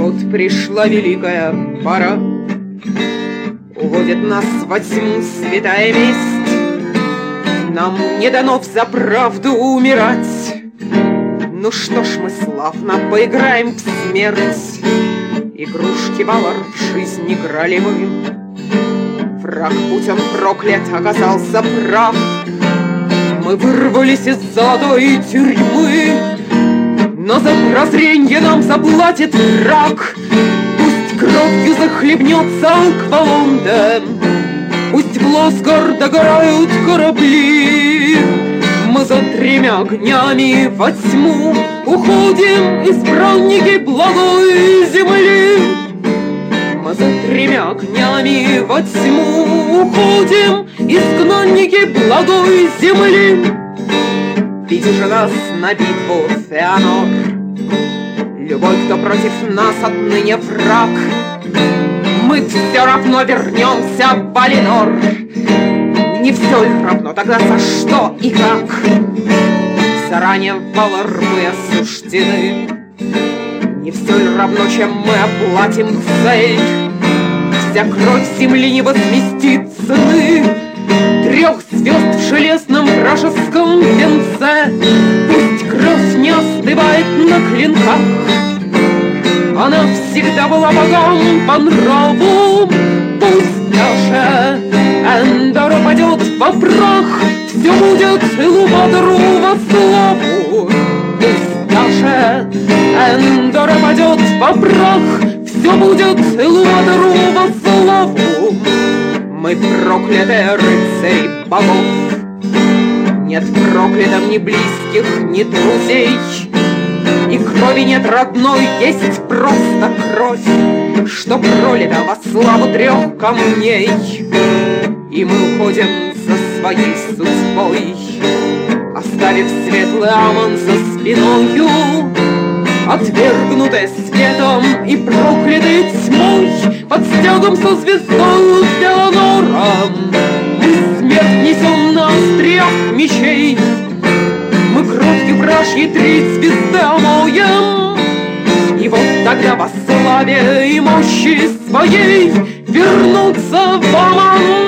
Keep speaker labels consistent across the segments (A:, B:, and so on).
A: Вот пришла великая пора, уводит нас во тьму святая месть. Нам не дано взаправду умирать. Ну что ж, мы славно поиграем в смерть. Игрушки Валар в жизнь играли мы. Враг, будь он проклят, оказался прав. Мы вырвались из золотой тюрьмы, но за прозренье нам заплатит враг. Пусть кровью захлебнется Аквалонда, пусть в Лосгар догорают корабли. Мы за тремя огнями во тьму уходим, избранники благой земли. Мы за тремя огнями во тьму уходим, изгнанники благой земли. Веди же нас на битву, Феанор, любой, кто против нас отныне враг. Мы все равно вернемся в Валинор. Не все ли равно тогда за что и как? Заранее в Валар мы осуждены. Не все ли равно, чем мы оплатим цель? Вся кровь земли не возместит цены 3 звезд в железном вражеском венце. Пусть кровь не остывает на клинках, она всегда была богам по нраву. Пусть даже Эндор упадет во прах, все будет Илуватору во славу. Пусть даже Эндор упадет во прах, все будет Илуватору во славу. Мы проклятые рыцари богов, нет проклятым ни близких, ни друзей. И крови нет родной, есть просто кровь, что пролита во славу 3 камней. И мы уходим за своей судьбой, оставив светлый Амон за спиною. Отвергнутые светом и проклятые тьмой, под стягом со звездою Феанором, мы смерть несем на остриях мечей. Мы кровью вражьей 3 звезды омоем, и вот тогда во славе и мощи своей вернуться в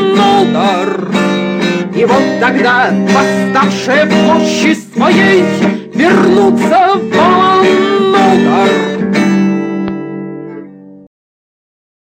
A: Амон-Нолдор. И вот тогда, восставшие в мощи своей,